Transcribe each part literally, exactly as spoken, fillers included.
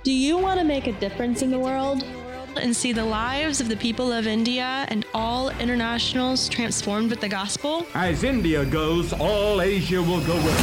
Do you want to make a difference in the world? And see the lives of the people of India and all internationals transformed with the gospel? As India goes, all Asia will go with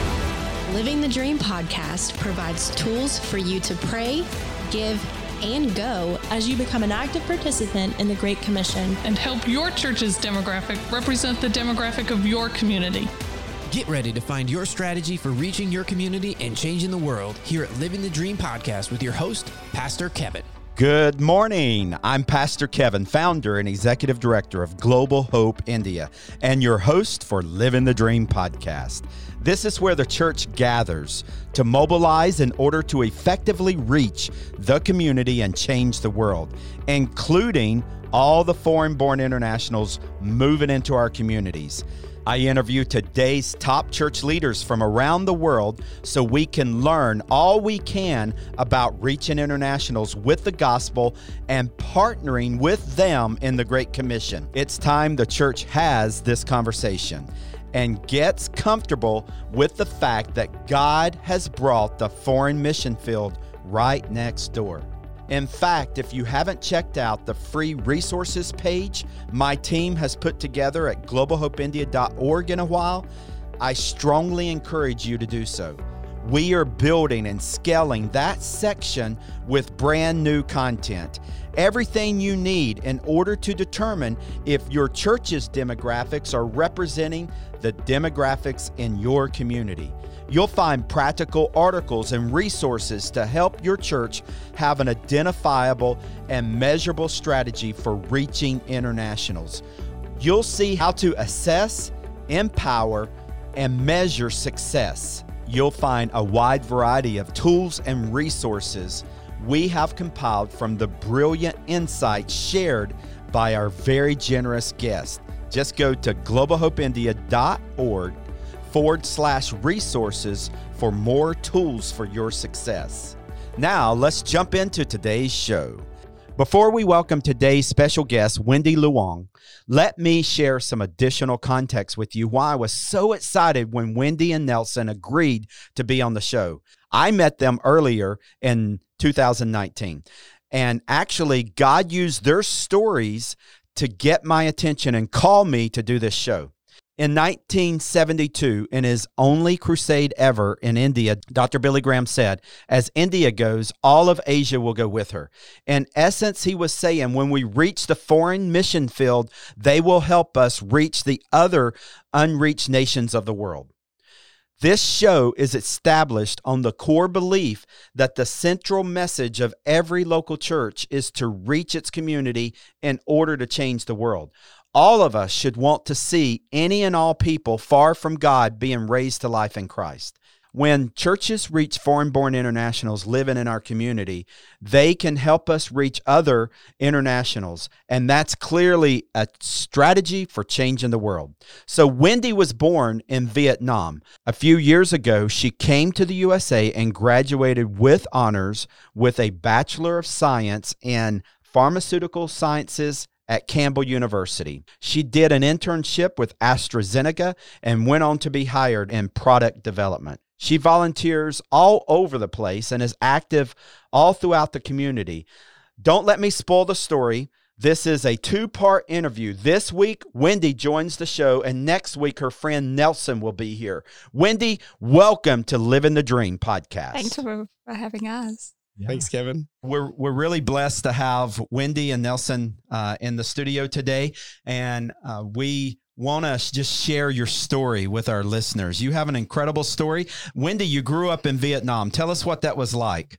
it. Living the Dream podcast provides tools for you to pray, give, and go as you become an active participant in the Great Commission and help your church's demographic represent the demographic of your community. Get ready to find your strategy for reaching your community and changing the world here at Living the Dream podcast with your host, Pastor Kevin. Good morning. I'm Pastor Kevin, founder and executive director of Global Hope India, and your host for Living the Dream podcast. This is where the church gathers to mobilize in order to effectively reach the community and change the world, including all the foreign-born internationals moving into our communities. I interview today's top church leaders from around the world so we can learn all we can about reaching internationals with the gospel and partnering with them in the Great Commission. It's time the church has this conversation and gets comfortable with the fact that God has brought the foreign mission field right next door. In fact, if you haven't checked out the free resources page my team has put together at global hope india dot org in a while, I strongly encourage you to do so. We are building and scaling that section with brand new content. Everything you need in order to determine if your church's demographics are representing the demographics in your community. You'll find practical articles and resources to help your church have an identifiable and measurable strategy for reaching internationals. You'll see how to assess, empower, and measure success. You'll find a wide variety of tools and resources we have compiled from the brilliant insights shared by our very generous guests. Just go to global hope india dot org forward slash resources for more tools for your success. Now, let's jump into today's show. Before we welcome today's special guest, Wendy Luong, let me share some additional context with you why I was so excited when Wendy and Nelson agreed to be on the show. I met them earlier in two thousand nineteen, and actually God used their stories to get my attention and call me to do this show. In nineteen seventy-two, in his only crusade ever in India, Doctor Billy Graham said, as India goes, all of Asia will go with her. In essence, he was saying, when we reach the foreign mission field, they will help us reach the other unreached nations of the world. This show is established on the core belief that the central message of every local church is to reach its community in order to change the world. All of us should want to see any and all people far from God being raised to life in Christ. When churches reach foreign-born internationals living in our community, they can help us reach other internationals, and that's clearly a strategy for changing the world. So Wendy was born in Vietnam. A few years ago, she came to the U S A and graduated with honors with a Bachelor of Science in Pharmaceutical Sciences at Campbell University. She did an internship with AstraZeneca and went on to be hired in product development. She volunteers all over the place and is active all throughout the community. Don't let me spoil the story. This is a two-part interview. This week, Wendy joins the show, and next week, her friend Nelson will be here. Wendy, welcome to Living the Dream podcast. Thanks for, for having us. Yeah. Thanks, Kevin. We're we're really blessed to have Wendy and Nelson uh, in the studio today, and uh, we want to just share your story with our listeners. You have an incredible story. Wendy, you grew up in Vietnam. Tell us what that was like.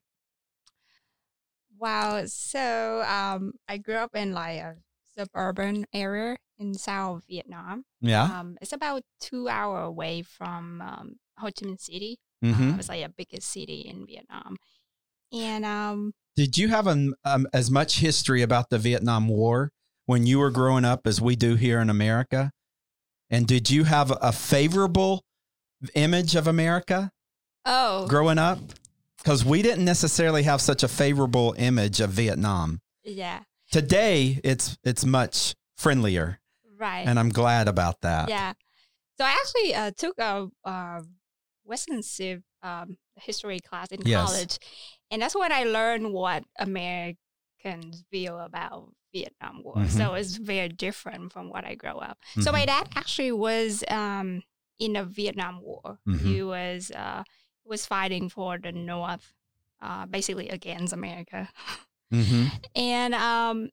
Wow. So um, I grew up in like a suburban area in South Vietnam. Yeah. Um, it's about two hours away from um, Ho Chi Minh City. Mm-hmm. Uh, it's like the biggest city in Vietnam. And um, did you have an, um, as much history about the Vietnam War when you were growing up as we do here in America? And did you have a favorable image of America oh, growing up? Because we didn't necessarily have such a favorable image of Vietnam. Yeah. Today, it's it's much friendlier. Right. And I'm glad about that. Yeah. So I actually uh, took a uh, Western Civ um, history class in Yes. college. And that's when I learned what Americans feel about Vietnam War. Mhm. So it's very different from what I grew up. Mhm. So my dad actually was um, in the Vietnam War. Mhm. He was uh, was fighting for the North, uh, basically against America. Mm-hmm. And um,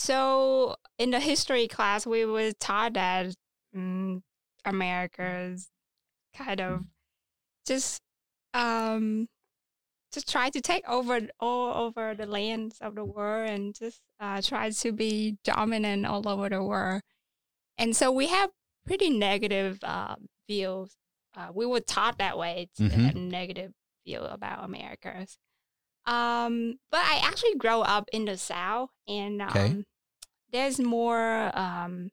so in the history class, we were taught that um, America's kind of just um, just try to take over all over the lands of the world and just uh, try to be dominant all over the world. And so we have pretty negative uh, views. Uh, we were taught that way to Mhm. have negative view about Americas. Um, but I actually grew up in the South, and um, Okay. there's more um,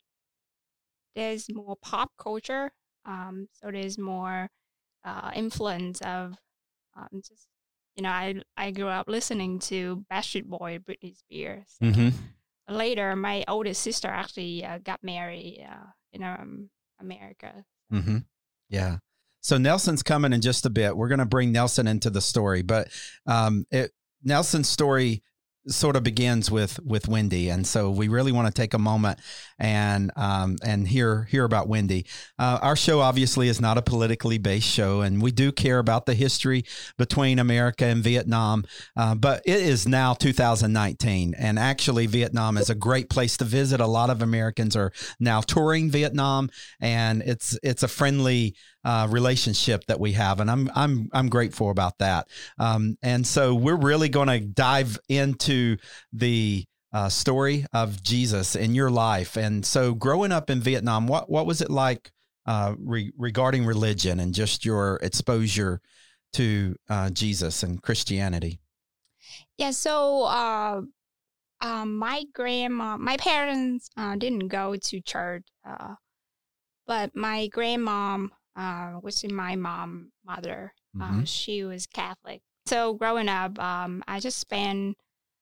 there's more pop culture. Um, so there's more uh, influence of um, just you know I I grew up listening to Backstreet Boy, Britney Spears. Mm-hmm. Later, my oldest sister actually uh, got married uh, in um, America. Mm-hmm. Yeah. So Nelson's coming in just a bit. We're going to bring Nelson into the story, but um, it, Nelson's story sort of begins with with Wendy, and so we really want to take a moment and um, and hear hear about Wendy. Uh, our show obviously is not a politically based show, and we do care about the history between America and Vietnam. Uh, but it is now two thousand nineteen, and actually Vietnam is a great place to visit. A lot of Americans are now touring Vietnam, and it's it's a friendly uh, relationship that we have, and I'm I'm I'm grateful about that. Um, and so we're really going to dive into the uh, story of Jesus in your life. And so, growing up in Vietnam, what what was it like uh, re- regarding religion and just your exposure to uh, Jesus and Christianity? Yeah, so uh, um, my grandma, my parents uh, didn't go to church, uh, but my grandmom, uh, which is my mom, mother, uh, Mhm. she was Catholic. So growing up, um, I just spent,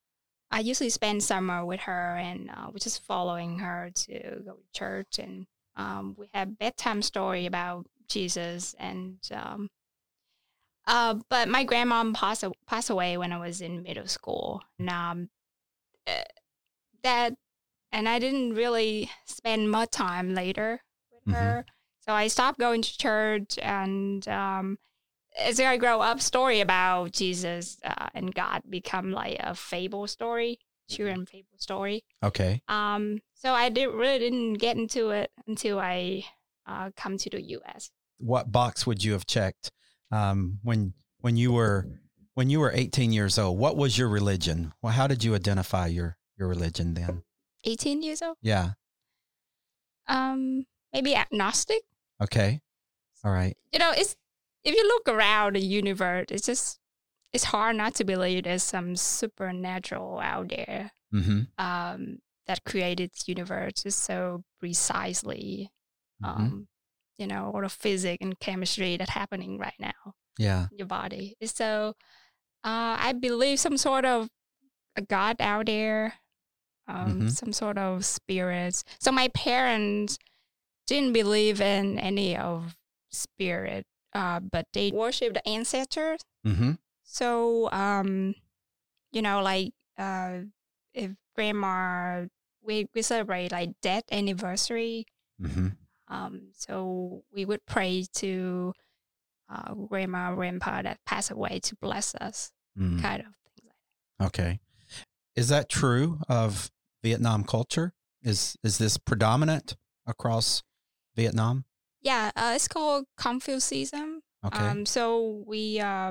I usually spend summer with her, and uh, we're just following her to go to church, and um, we have bedtime story about Jesus, and um, uh, but my grandmom passed a- passed away when I was in middle school, and um, uh, that, and I didn't really spend much time later with Mhm. her, so I stopped going to church, and um, as I grow up, story about Jesus uh, and God become like a fable story, children fable story. Okay. Um, so I did really didn't get into it until I uh, come to the U S. What box would you have checked um, when when you were when you were eighteen years old? What was your religion? Well, how did you identify your your religion then? eighteen years old. Yeah. Um, maybe agnostic. Okay. All right. You know, it's if you look around the universe, it's just it's hard not to believe there's some supernatural out there Mm-hmm. um, that created the universe just so precisely. Mm-hmm. Um, you know, all the physics and chemistry that's happening right now Yeah. in your body. So uh, I believe some sort of a God out there, um, Mhm. some sort of spirits. So my parents didn't believe in any of spirit, uh, but they worship the ancestors. Mm-hmm. So, um, you know, like uh, if grandma, we, we celebrate like death anniversary. Mm-hmm. Um, so we would pray to uh, grandma, grandpa that passed away to bless us, Mm. kind of things like that. Okay. Is that true of Vietnam culture? Is is this predominant across Vietnam? Yeah, uh, it's called Confucianism. Okay. Um, so we uh,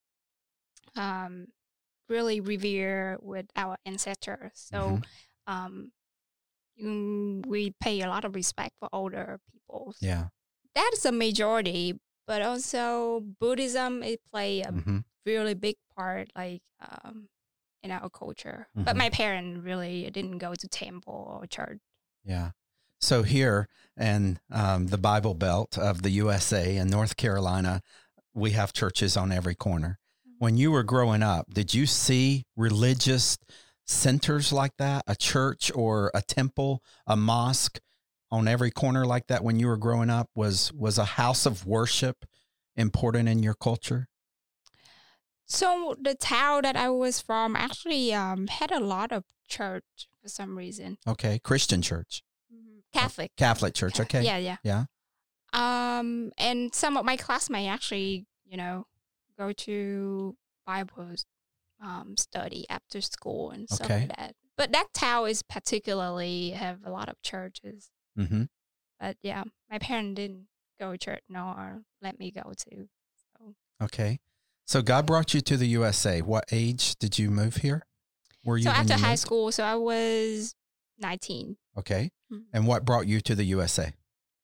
um, really revere with our ancestors. So Mhm. um, you, we pay a lot of respect for older people. Yeah. That is a majority, but also Buddhism, it play a Mm-hmm. really big part, like um, in our culture. Mhm. But my parents really didn't go to temple or church. Yeah. So here in um, the Bible Belt of the U S A and North Carolina, we have churches on every corner. When you were growing up, did you see religious centers like that, a church or a temple, a mosque on every corner like that when you were growing up? Was was a house of worship important in your culture? So the town that I was from actually um, had a lot of church for some reason. Okay. Christian church. Catholic. Catholic church. Okay. Yeah, yeah. Yeah. Um, and some of my classmates actually, you know, go to Bible um, study after school and stuff Okay. like that. But that town is particularly have a lot of churches. Mm-hmm. But yeah, my parents didn't go to church nor let me go to. So. Okay. So God brought you to the U S A. What age did you move here? Were you So when after you high moved? school, so I was nineteen. Okay. Mhm. And what brought you to the U S A?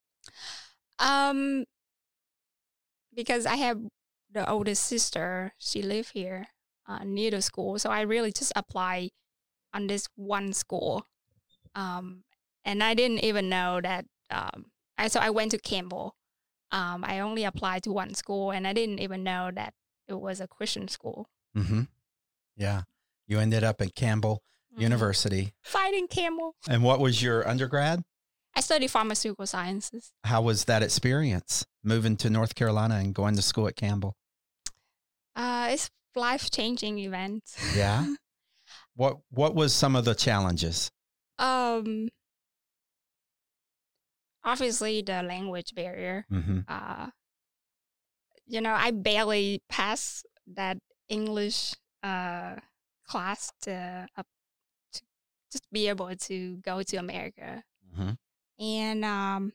Um, because I have the oldest sister. She lived here uh, near the school, so I really just applied on this one school. Um, and I didn't even know that. Um, I so I went to Campbell. Um, I only applied to one school, and I didn't even know that it was a Christian school. Mm-hmm. Yeah. You ended up at Campbell Mhm. University. Fighting Campbell. And what was your undergrad? I studied pharmaceutical sciences. How was that experience moving to North Carolina and going to school at Campbell? Uh, it's life changing event. Yeah. What What was some of the challenges? Um, obviously the language barrier. Mm-hmm. Uh, you know, I barely passed that English uh class to up to just be able to go to America. Mm-hmm. And um,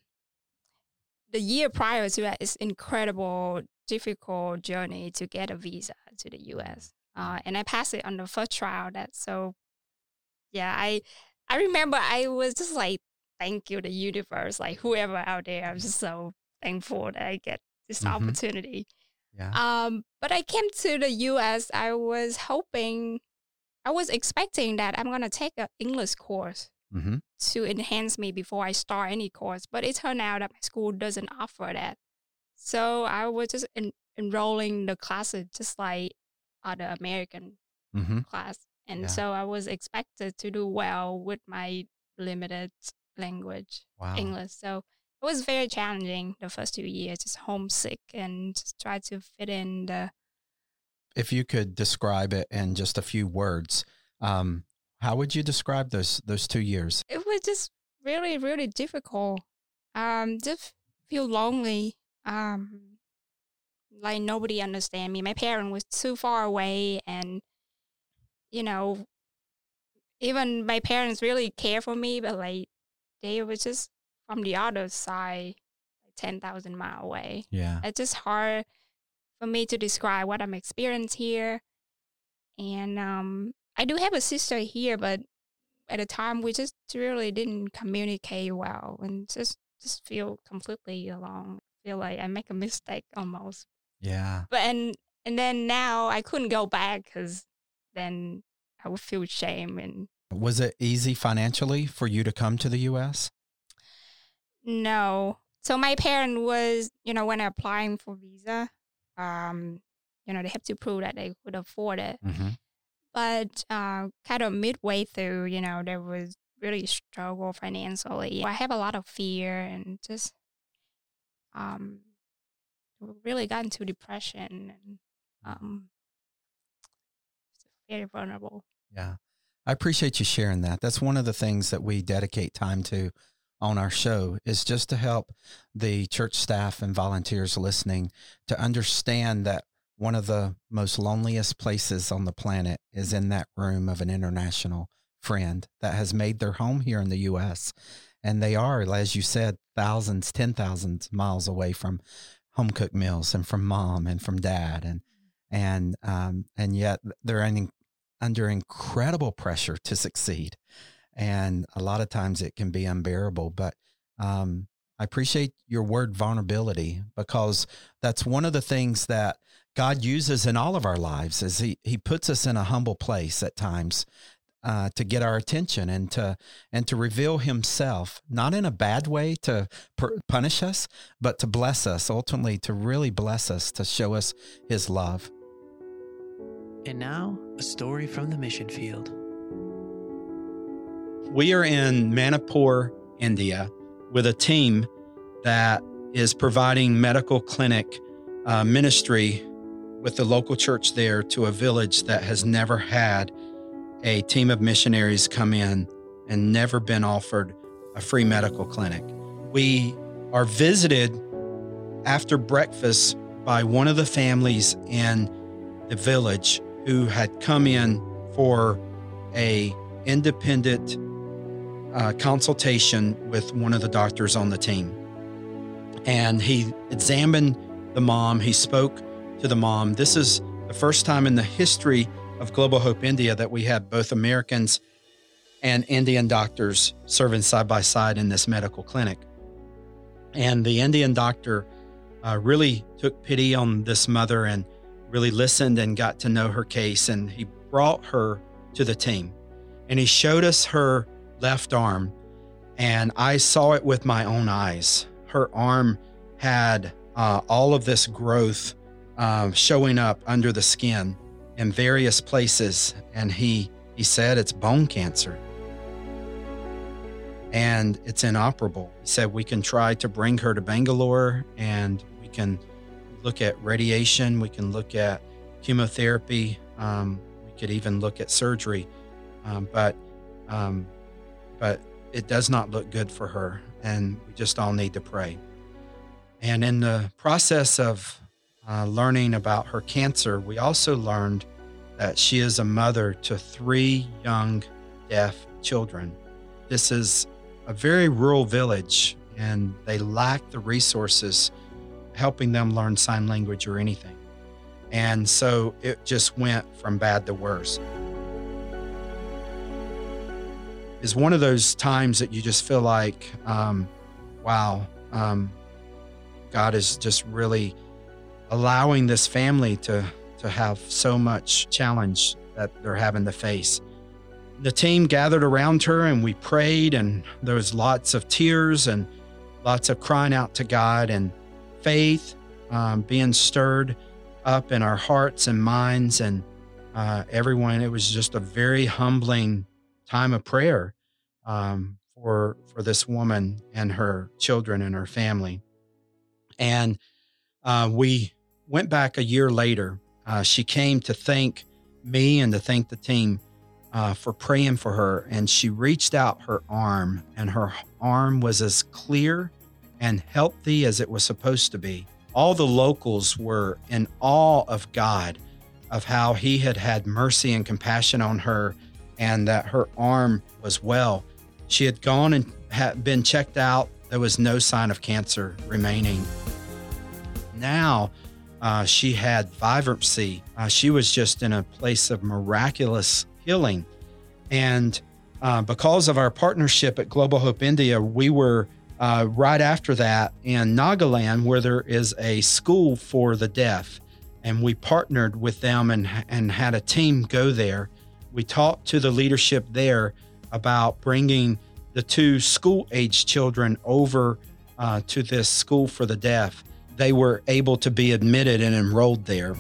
the year prior to that is incredible, difficult journey to get a visa to the U S. Uh, and I passed it on the first trial. That so, yeah, I I remember I was just like, thank you, the universe, like whoever out there. I'm just so thankful that I get this Mhm. opportunity. Yeah. Um, but I came to the U S. I was hoping, I was expecting that I'm gonna take an English course Mm-hmm. to enhance me before I start any course. But it turned out that my school doesn't offer that. So I was just en- enrolling the classes just like other American Mm-hmm. class. And Yeah. so I was expected to do well with my limited language, Wow. English. So it was very challenging the first two years, just homesick and just try to fit in the If you could describe it in just a few words, um, how would you describe those those two years? it was just really, really difficult. Um, just feel lonely. Um, like nobody understand me. My parent was too far away, and you know, even my parents really care for me, but like they were just from the other side, like ten thousand mile away. Yeah. It's just hard for me to describe what I'm experiencing here. And um, I do have a sister here, but at the time we just really didn't communicate well, and just just feel completely alone. Feel like I make a mistake almost. Yeah. But and and then now I couldn't go back because then I would feel shame. And Was it easy financially for you to come to the U S? no, so my parent was, you know, when applying for visa, um, you know, they have to prove that they could afford it. Mm-hmm. But uh, kind of midway through, you know, there was really struggle financially. I have a lot of fear and just um, really got into depression and um, very vulnerable. Yeah. I appreciate you sharing that. That's one of the things that we dedicate time to on our show, is just to help the church staff and volunteers listening to understand that one of the most loneliest places on the planet is in that room of an international friend that has made their home here in the U S. And they are, as you said, thousands, ten thousands miles away from home cooked meals and from mom and from dad. And, and, um, and yet they're in, under incredible pressure to succeed. And a lot of times it can be unbearable, but, um, I appreciate your word vulnerability, because that's one of the things that God uses in all of our lives, is he, he puts us in a humble place at times, uh, to get our attention and to, and to reveal himself, not in a bad way to per- punish us, but to bless us, ultimately to really bless us, to show us his love. And now, a story from the mission field. We are in Manipur, India, with a team that is providing medical clinic uh, ministry with the local church there to a village that has never had a team of missionaries come in and never been offered a free medical clinic. We are visited after breakfast by one of the families in the village who had come in for a independent uh, consultation with one of the doctors on the team. And he examined the mom. He spoke to the mom. This is the first time in the history of Global Hope India that we have both Americans and Indian doctors serving side by side in this medical clinic. And the Indian doctor uh, really took pity on this mother and really listened and got to know her case. And he brought her to the team and he showed us her left arm. And I saw it with my own eyes. Her arm had uh, all of this growth uh, showing up under the skin in various places. And he, he said it's bone cancer and it's inoperable. He said we can try to bring her to Bangalore and we can look at radiation, we can look at chemotherapy, um, we could even look at surgery, um, but um, but it does not look good for her, and we just all need to pray. And in the process of uh, learning about her cancer, we also learned that she is a mother to three young deaf children. This is a very rural village, and they lack the resources helping them learn sign language or anything. And so it just went from bad to worse. It's one of those times that you just feel like, um, wow, um, God is just really allowing this family to, to have so much challenge that they're having to face. The team gathered around her and we prayed, and there was lots of tears and lots of crying out to God and faith um, being stirred up in our hearts and minds, and uh, everyone. It was just a very humbling time of prayer um, for for this woman and her children and her family. And uh, we went back a year later. Uh, she came to thank me and to thank the team uh, for praying for her. And she reached out her arm, and her arm was as clear and healthy as it was supposed to be. All the locals were in awe of God, of how he had had mercy and compassion on her, and that her arm was well. She had gone and had been checked out. There was no sign of cancer remaining. Now uh, she had vibrancy. Uh, she was just in a place of miraculous healing. And uh, because of our partnership at Global Hope India, we were Uh, right after that in Nagaland, where there is a school for the deaf, and we partnered with them and and had a team go there. We talked to the leadership there about bringing the two school-age children over uh, to this school for the deaf. They were able to be admitted and enrolled there.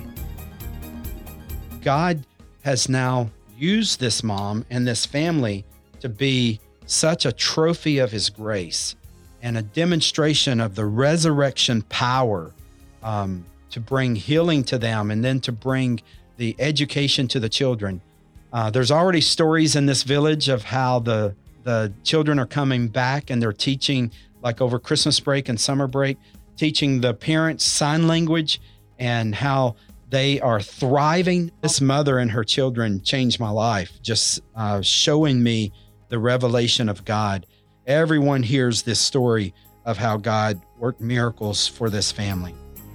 God has now used this mom and this family to be such a trophy of his grace and a demonstration of the resurrection power um, to bring healing to them and then to bring the education to the children. Uh, there's already stories in this village of how the, the children are coming back and they're teaching, like over Christmas break and summer break, teaching the parents sign language and how they are thriving. This mother and her children changed my life, just uh, showing me the revelation of God. Everyone hears this story of how God worked miracles for this family.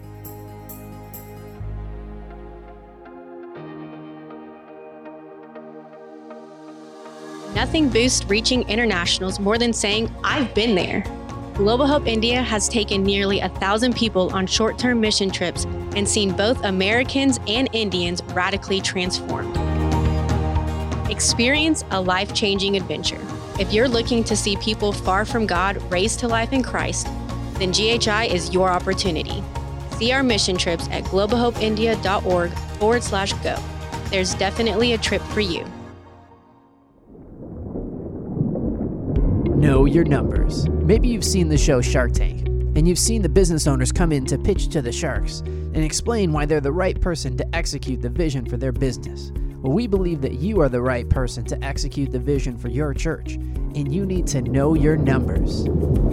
Nothing boosts reaching internationals more than saying, I've been there. Global Hope India has taken nearly a thousand people on short-term mission trips and seen both Americans and Indians radically transformed. Experience a life-changing adventure. If you're looking to see people far from God raised to life in Christ, then G H I is your opportunity. See our mission trips at globalhopeindia.org forward slash go. There's definitely a trip for you. Know your numbers. Maybe you've seen the show Shark Tank. And you've seen the business owners come in to pitch to the sharks and explain why they're the right person to execute the vision for their business. Well, we believe that you are the right person to execute the vision for your church, and you need to know your numbers.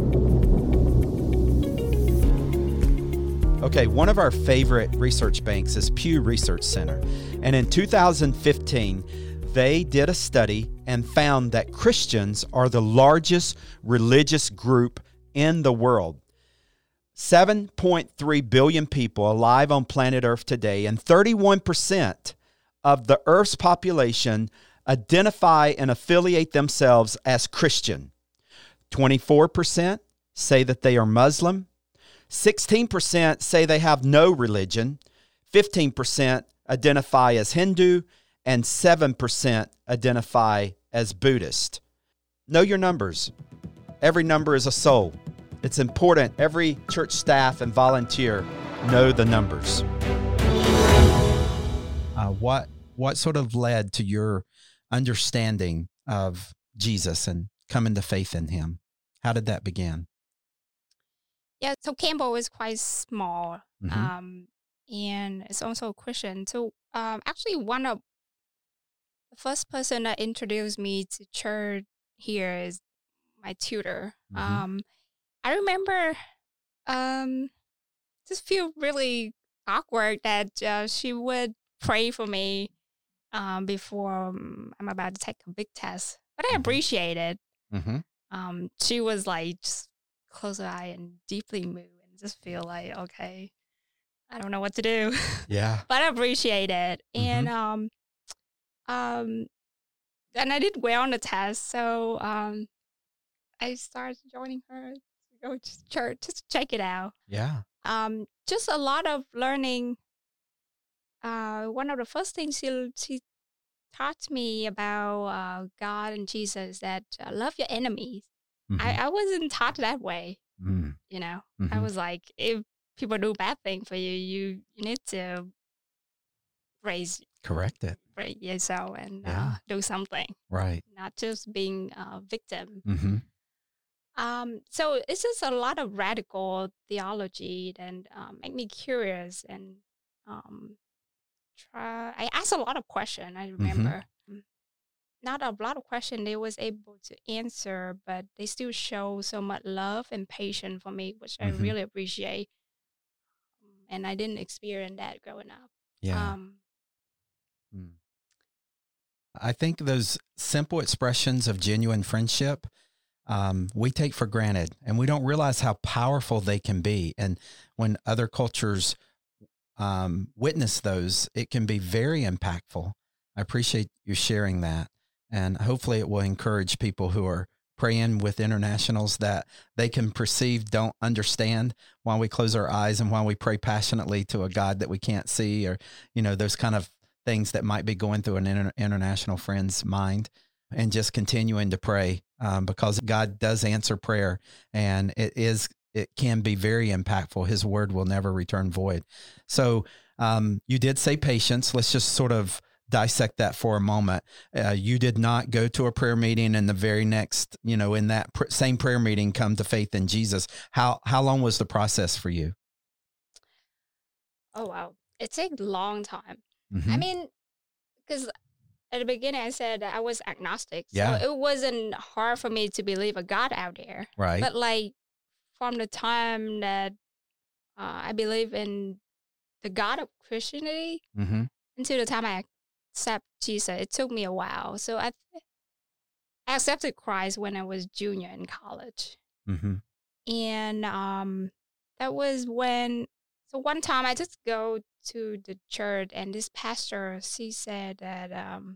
Okay, one of our favorite research banks is Pew Research Center. And in two thousand fifteen, they did a study and found that Christians are the largest religious group in the world. seven point three billion people alive on planet Earth today, and thirty-one percent of the Earth's population identify and affiliate themselves as Christian. twenty-four percent say that they are Muslim. sixteen percent say they have no religion. fifteen percent identify as Hindu, and seven percent identify as Buddhist. Know your numbers. Every number is a soul. It's important every church staff and volunteer know the numbers. Uh, what what sort of led to your understanding of Jesus and coming to faith in him? How did that begin? Yeah, so Campbell is quite small, Mhm. um, and it's also a Christian. So um, actually, one of the first person that introduced me to church here is my tutor. Mhm. Um, I remember um, just feel really awkward that uh, she would pray for me um, before um, I'm about to take a big test, but I Mhm. appreciate it. Mm-hmm. Um, she was like, just close her eye and deeply move and just feel like, okay, I don't know what to do, Yeah. but I appreciate it. And um, um, and I did well on the test, so um, I started joining her to go to church just to check it out. Yeah. Um, just a lot of learning. Uh, one of the first things she she taught me about uh, God and Jesus that uh, love your enemies. Mhm. I, I wasn't taught that way. Mm. You know, I Mhm. was like, if people do bad thing for you, you you need to raise Correct it. raise yourself and Yeah. uh, do something, Right. not just being a victim. Mm-hmm. Um, so it's just a lot of radical theology and um, make me curious and um, try. I asked a lot of questions. I remember. Mm. Not a lot of questions they was able to answer, but they still show so much love and patience for me, which I Mhm. really appreciate. And I didn't experience that growing up. Yeah. Um, Mm. I think those simple expressions of genuine friendship, um, we take for granted, and we don't realize how powerful they can be. And when other cultures um, witness those, it can be very impactful. I appreciate you sharing that. And hopefully it will encourage people who are praying with internationals that they can perceive, don't understand, while we close our eyes and while we pray passionately to a God that we can't see, or, you know, those kind of things that might be going through an inter- international friend's mind, and just continuing to pray um, because God does answer prayer, and it is, it can be very impactful. His word will never return void. So um, you did say patience. Let's just sort of dissect that for a moment. Uh, you did not go to a prayer meeting and the very next, you know, in that pr- same prayer meeting, come to faith in Jesus. How how long was the process for you? oh, wow. It took a long time. Mm-hmm. I mean, because at the beginning I said I was agnostic. Yeah. So it wasn't hard for me to believe a God out there. Right. But like from the time that uh, I believe in the God of Christianity Mm-hmm. until the time I accept Jesus, it took me a while. So I, I accepted Christ when I was junior in college. Mm-hmm. And um, that was when, so one time I just go to the church and this pastor, she said that, um,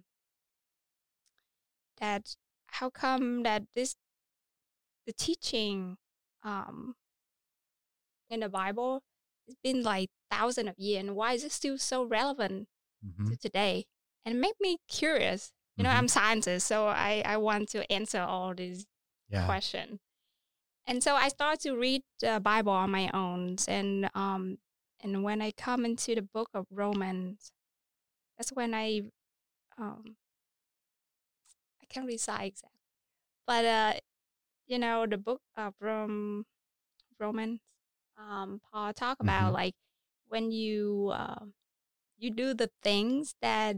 that how come that this, the teaching um, in the Bible, it's been like thousands of years, and why is it still so relevant Mm-hmm. to today? And it made me curious. You know, Mhm. I'm a scientist, so I, I want to answer all these Yeah. questions. And so I started to read the Bible on my own. And um, and when I come into the book of Romans, that's when I um, I can't recite exactly, but uh, you know, the book of Rome, Romans. um, Paul talk about, Mhm. like when you um, you do the things that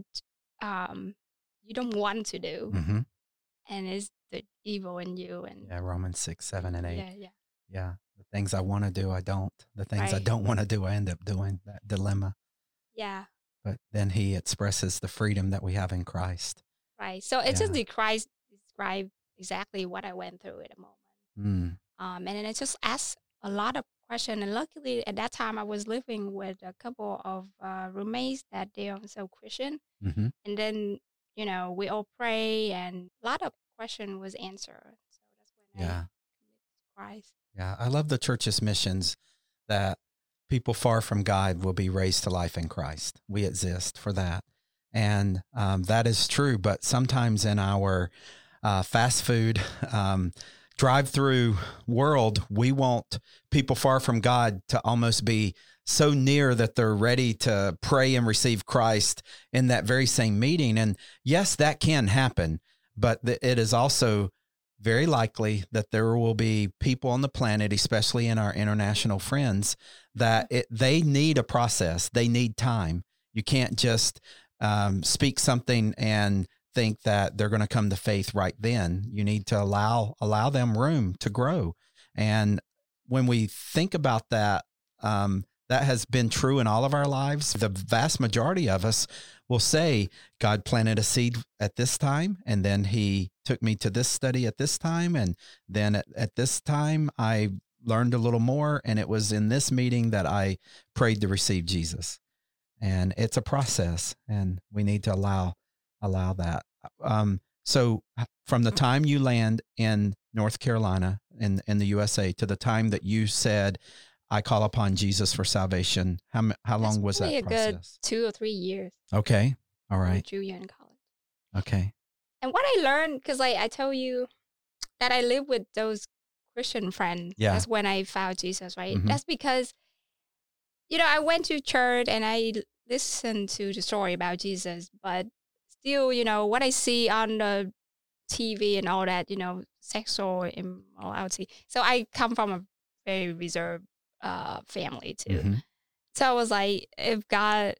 um, you don't want to do, Mm-hmm. and it's the evil in you, and Yeah, Romans six, seven, and eight. yeah, yeah, Yeah. The things I want to do, I don't. The things I Right. don't want to do, I end up doing. That dilemma. yeah, But then he expresses the freedom that we have in Christ. right. So it Yeah. just describes describe exactly what I went through at the moment. Mm. Um, and then it just asks a lot of questions. And luckily, at that time, I was living with a couple of uh, roommates that they are also Christian. Mm-hmm. And then, you know, we all pray, and a lot of question was answered. So that's when Yeah. I committed to Christ. Yeah. I love the church's missions that people far from God will be raised to life in Christ. We exist for that. And um, that is true. But sometimes in our uh, fast food, um, drive-through world, we want people far from God to almost be so near that they're ready to pray and receive Christ in that very same meeting. And yes, that can happen, but th- it is also very likely that there will be people on the planet, especially in our international friends, that it, they need a process. They need time. You can't just um, speak something and think that they're going to come to faith right then. You need to allow allow them room to grow. And when we think about that, um, that has been true in all of our lives. The vast majority of us will say, God planted a seed at this time, and then he took me to this study at this time, and then at, at this time I learned a little more, and it was in this meeting that I prayed to receive Jesus. And it's a process, and we need to allow allow that. Um, so from the time you land in North Carolina in in the U S A to the time that you said, I call upon Jesus for salvation, how m- how long That's was probably that a good process? two or three years. Okay. All when I was right. junior in college. Okay. And what I learned, because like I told you that I live with those Christian friends. Yeah. That's when I found Jesus, right? Mhm. That's because, you know, I went to church and I listened to the story about Jesus, but still, you know, what I see on the T V and all that, you know, sexual immorality. So I come from a very reserved uh, family too. Mhm. So I was like, if God,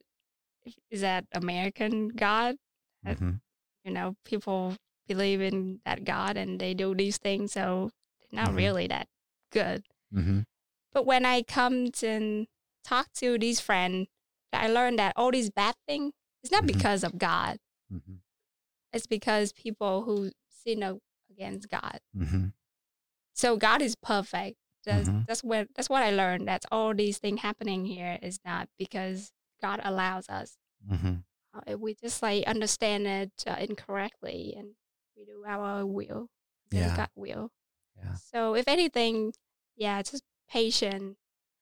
is that American God? That, Mhm. you know, people believe in that God and they do these things, so they're not Mhm. really that good. Mhm. But when I come to and talk to these friends, I learned that all these bad things, it's not Mhm. because of God. Mhm. It's because people who sin against God. Mhm. So God is perfect. That's Mhm. that's what that's what I learned. That's all these things happening here is not because God allows us. Mhm. Uh, if we just like understand it uh, incorrectly and we do our will, Yeah. God will. Yeah. So if anything, yeah, just patient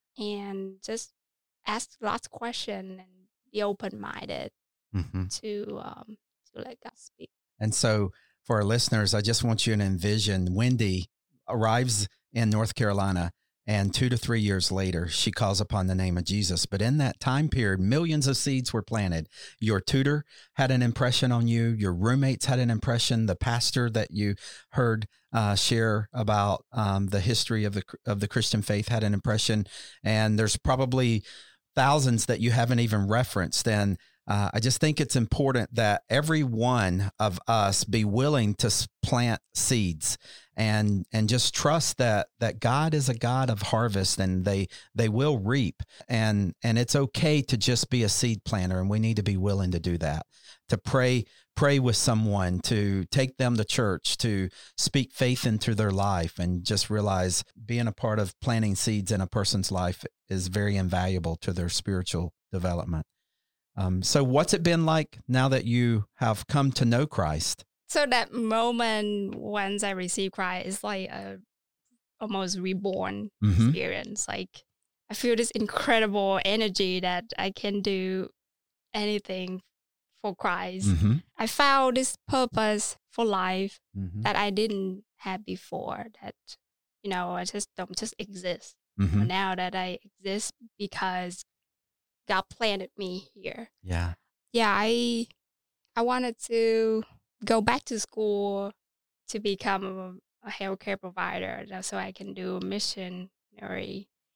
and just ask lots of questions and be open minded Mhm. to um to let God speak. And so for our listeners, I just want you to envision Wendy arrives in North Carolina, and two to three years later, she calls upon the name of Jesus. But in that time period, millions of seeds were planted. Your tutor had an impression on you. Your roommates had an impression. The pastor that you heard uh, share about um, the history of the of the Christian faith had an impression. And there's probably thousands that you haven't even referenced. And Uh, I just think it's important that every one of us be willing to plant seeds and and just trust that that God is a God of harvest, and they they will reap. And and it's okay to just be a seed planter, and we need to be willing to do that. To pray pray with someone, to take them to church, to speak faith into their life, and just realize being a part of planting seeds in a person's life is very invaluable to their spiritual development. Um, so what's it been like now that you have come to know Christ? So that moment once I received Christ is like a almost reborn Mhm. experience. Like I feel this incredible energy that I can do anything for Christ. Mhm. I found this purpose for life Mhm. that I didn't have before. That, you know, I just don't just exist. Mhm. But now that I exist because God planted me here. Yeah. Yeah, I I wanted to go back to school to become a, a healthcare provider, so I can do missionary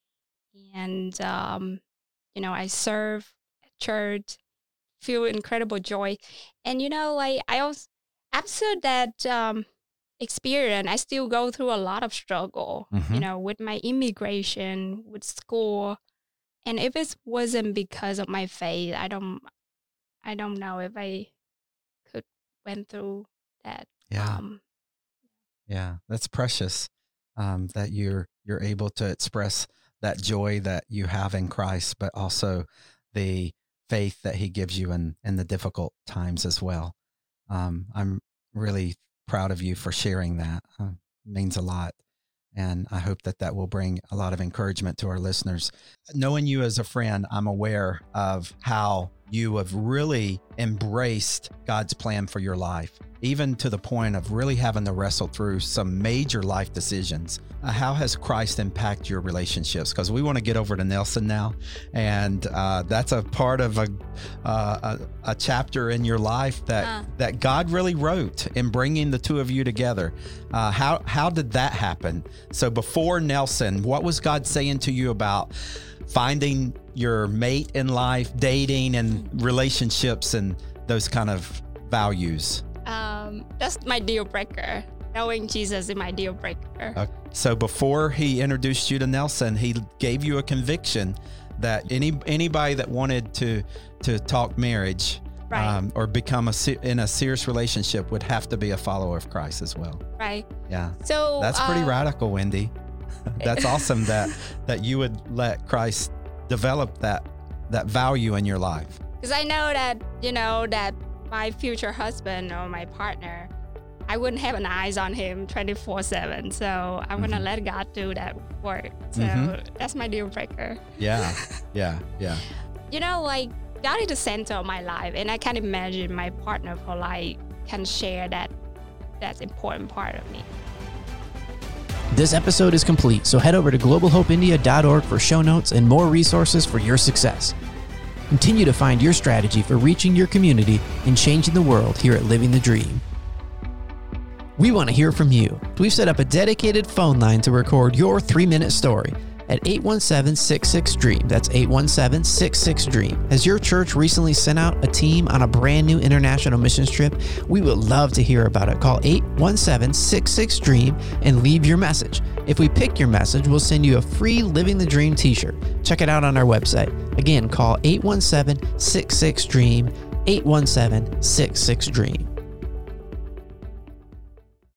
and um, you know, I serve at church, feel incredible joy, and you know, like I also after that um, experience, I still go through a lot of struggle, Mhm. you know, with my immigration, with school, and if it wasn't because of my faith, I don't, I don't know if I could went through that. Yeah. Um, Yeah, that's precious um, that you're you're able to express that joy that you have in Christ, but also the faith that He gives you in in the difficult times as well. Um, I'm really proud of you for sharing that. Uh, it means a lot, and I hope that that will bring a lot of encouragement to our listeners. Knowing you as a friend, I'm aware of how you have really embraced God's plan for your life, even to the point of really having to wrestle through some major life decisions. Uh, how has Christ impacted your relationships? Because we want to get over to Nelson now, and uh, that's a part of a, uh, a a chapter in your life that Uh. that God really wrote in bringing the two of you together. Uh, how how did that happen? So before Nelson, what was God saying to you about finding your mate in life, dating, and relationships, and those kind of values? um, that's my deal breaker. Knowing Jesus is my deal breaker. Uh, so before He introduced you to Nelson, He gave you a conviction that any anybody that wanted to to talk marriage Right. um, or become a se- in a serious relationship would have to be a follower of Christ as well. Right. Yeah, So that's pretty uh, radical, Wendy. That's awesome that that you would let Christ develop that that value in your life. Because I know that, you know, that my future husband or my partner, I wouldn't have an eyes on him twenty-four seven. So I'm going to Mhm. let God do that work. So Mhm. that's my deal breaker. Yeah, yeah, yeah. You know, like God is the center of my life. And I can't imagine my partner for life can share that that's important part of me. This episode is complete, so head over to global hope india dot org for show notes and more resources for your success. Continue to find your strategy for reaching your community and changing the world here at Living the Dream. We want to hear from you. We've set up a dedicated phone line to record your three-minute story at eight one seven, six six, DREAM. That's eight one seven, six six, DREAM. Has your church recently sent out a team on a brand new international missions trip? We would love to hear about it. Call eight one seven, six six, DREAM and leave your message. If we pick your message, we'll send you a free Living the Dream t-shirt. Check it out on our website. Again, call eight one seven, six six, DREAM, eight one seven, six six, DREAM.